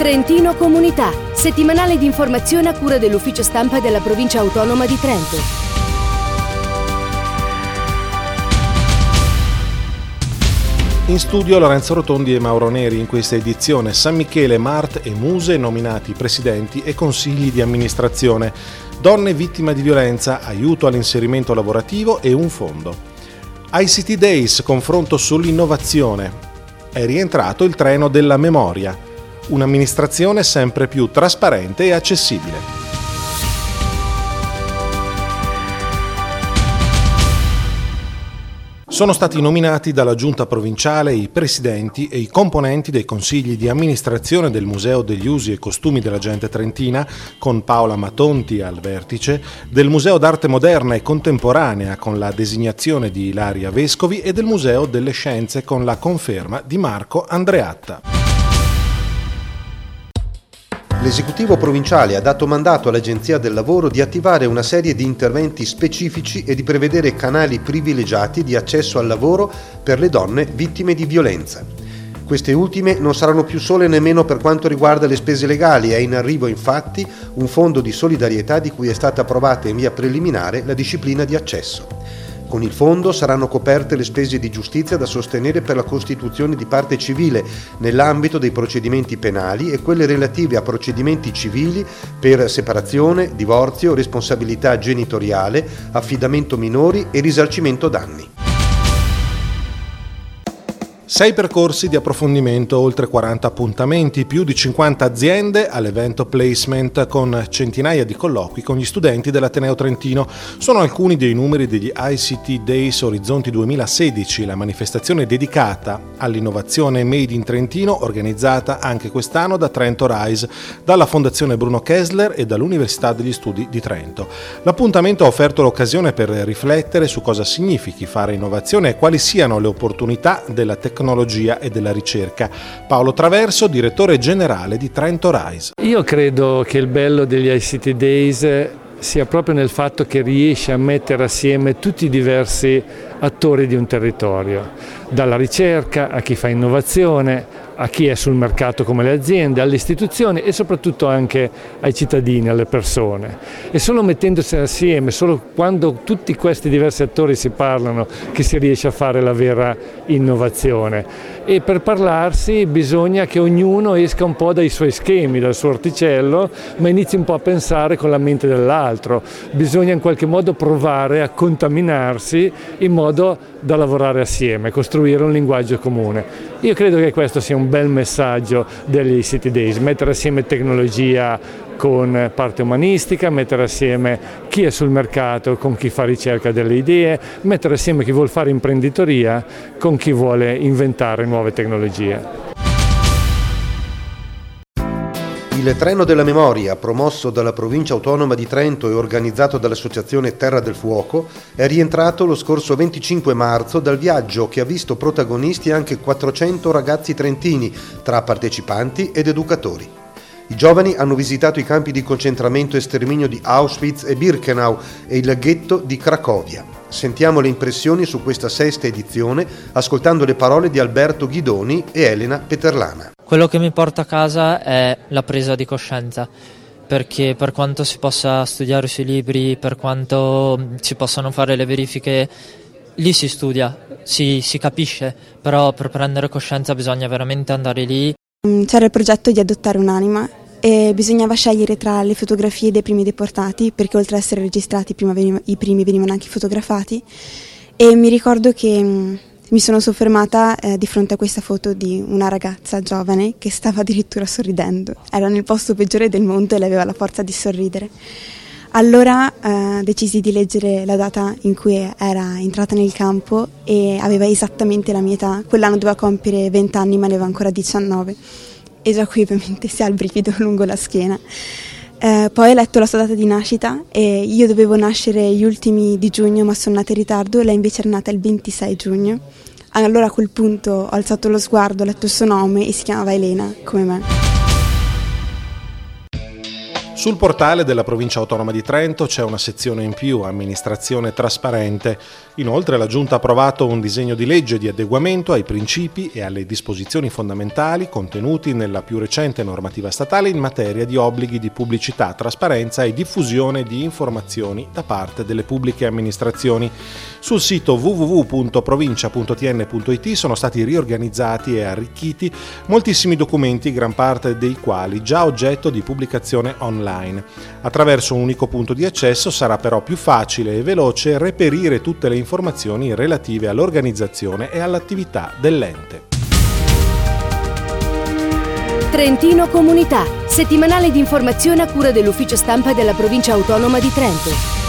Trentino Comunità, settimanale di informazione a cura dell'ufficio stampa della provincia autonoma di Trento. In studio Lorenzo Rotondi e Mauro Neri. In questa edizione San Michele, Mart e Muse nominati presidenti e consigli di amministrazione, donne vittime di violenza, aiuto all'inserimento lavorativo e un fondo. ICT Days, confronto sull'innovazione. È rientrato il treno della memoria. Un'amministrazione sempre più trasparente e accessibile. Sono stati nominati dalla Giunta provinciale i presidenti e i componenti dei consigli di amministrazione del Museo degli Usi e Costumi della Gente Trentina, con Paola Matonti al vertice, del Museo d'Arte Moderna e Contemporanea con la designazione di Ilaria Vescovi e del Museo delle Scienze con la conferma di Marco Andreatta. L'esecutivo provinciale ha dato mandato all'Agenzia del Lavoro di attivare una serie di interventi specifici e di prevedere canali privilegiati di accesso al lavoro per le donne vittime di violenza. Queste ultime non saranno più sole nemmeno per quanto riguarda le spese legali. È in arrivo infatti un fondo di solidarietà di cui è stata approvata in via preliminare la disciplina di accesso. Con il fondo saranno coperte le spese di giustizia da sostenere per la costituzione di parte civile nell'ambito dei procedimenti penali e quelle relative a procedimenti civili per separazione, divorzio, responsabilità genitoriale, affidamento minori e risarcimento danni. 6 percorsi di approfondimento, oltre 40 appuntamenti, più di 50 aziende all'evento Placement con centinaia di colloqui con gli studenti dell'Ateneo Trentino. Sono alcuni dei numeri degli ICT Days Orizzonti 2016, la manifestazione dedicata all'innovazione Made in Trentino, organizzata anche quest'anno da Trento Rise, dalla Fondazione Bruno Kessler e dall'Università degli Studi di Trento. L'appuntamento ha offerto l'occasione per riflettere su cosa significhi fare innovazione e quali siano le opportunità della tecnologia e della ricerca. Paolo Traverso, direttore generale di Trento Rise. Io credo che il bello degli ICT Days sia proprio nel fatto che riesce a mettere assieme tutti i diversi attori di un territorio, dalla ricerca a chi fa innovazione, a chi è sul mercato come le aziende, alle istituzioni e soprattutto anche ai cittadini, alle persone. E solo mettendosi assieme, solo quando tutti questi diversi attori si parlano, che si riesce a fare la vera innovazione. E per parlarsi bisogna che ognuno esca un po' dai suoi schemi, dal suo orticello, ma inizi un po' a pensare con la mente dell'altro. Bisogna in qualche modo provare a contaminarsi in modo da lavorare assieme, costruire un linguaggio comune. Io credo che questo sia un bel messaggio degli ICT Days, mettere assieme tecnologia con parte umanistica, mettere assieme chi è sul mercato con chi fa ricerca delle idee, mettere assieme chi vuole fare imprenditoria con chi vuole inventare nuove tecnologie. Il treno della memoria, promosso dalla provincia autonoma di Trento e organizzato dall'associazione Terra del Fuoco, è rientrato lo scorso 25 marzo dal viaggio che ha visto protagonisti anche 400 ragazzi trentini, tra partecipanti ed educatori. I giovani hanno visitato i campi di concentramento e sterminio di Auschwitz e Birkenau e il ghetto di Cracovia. Sentiamo le impressioni su questa 6ª edizione ascoltando le parole di Alberto Ghidoni e Elena Peterlana. Quello che mi porta a casa è la presa di coscienza, perché per quanto si possa studiare sui libri, per quanto si possano fare le verifiche, lì si studia, si capisce, però per prendere coscienza bisogna veramente andare lì. C'era il progetto di adottare un'anima e bisognava scegliere tra le fotografie dei primi deportati, perché oltre ad essere registrati i primi venivano anche fotografati, e mi ricordo che mi sono soffermata di fronte a questa foto di una ragazza giovane che stava addirittura sorridendo. Era nel posto peggiore del mondo e lei aveva la forza di sorridere. Allora decisi di leggere la data in cui era entrata nel campo e aveva esattamente la mia età. Quell'anno doveva compiere 20 anni ma ne aveva ancora 19 e già qui ovviamente si ha il brivido lungo la schiena. Poi ho letto la sua data di nascita e io dovevo nascere gli ultimi di giugno ma sono nata in ritardo e lei invece era nata il 26 giugno. Allora a quel punto ho alzato lo sguardo, ho letto il suo nome e si chiamava Elena come me. Sul portale della Provincia Autonoma di Trento c'è una sezione in più, amministrazione trasparente. Inoltre la Giunta ha approvato un disegno di legge di adeguamento ai principi e alle disposizioni fondamentali contenuti nella più recente normativa statale in materia di obblighi di pubblicità, trasparenza e diffusione di informazioni da parte delle pubbliche amministrazioni. Sul sito www.provincia.tn.it sono stati riorganizzati e arricchiti moltissimi documenti, gran parte dei quali già oggetto di pubblicazione online. Attraverso un unico punto di accesso sarà però più facile e veloce reperire tutte le informazioni relative all'organizzazione e all'attività dell'ente. Trentino Comunità, settimanale di informazione a cura dell'Ufficio Stampa della Provincia Autonoma di Trento.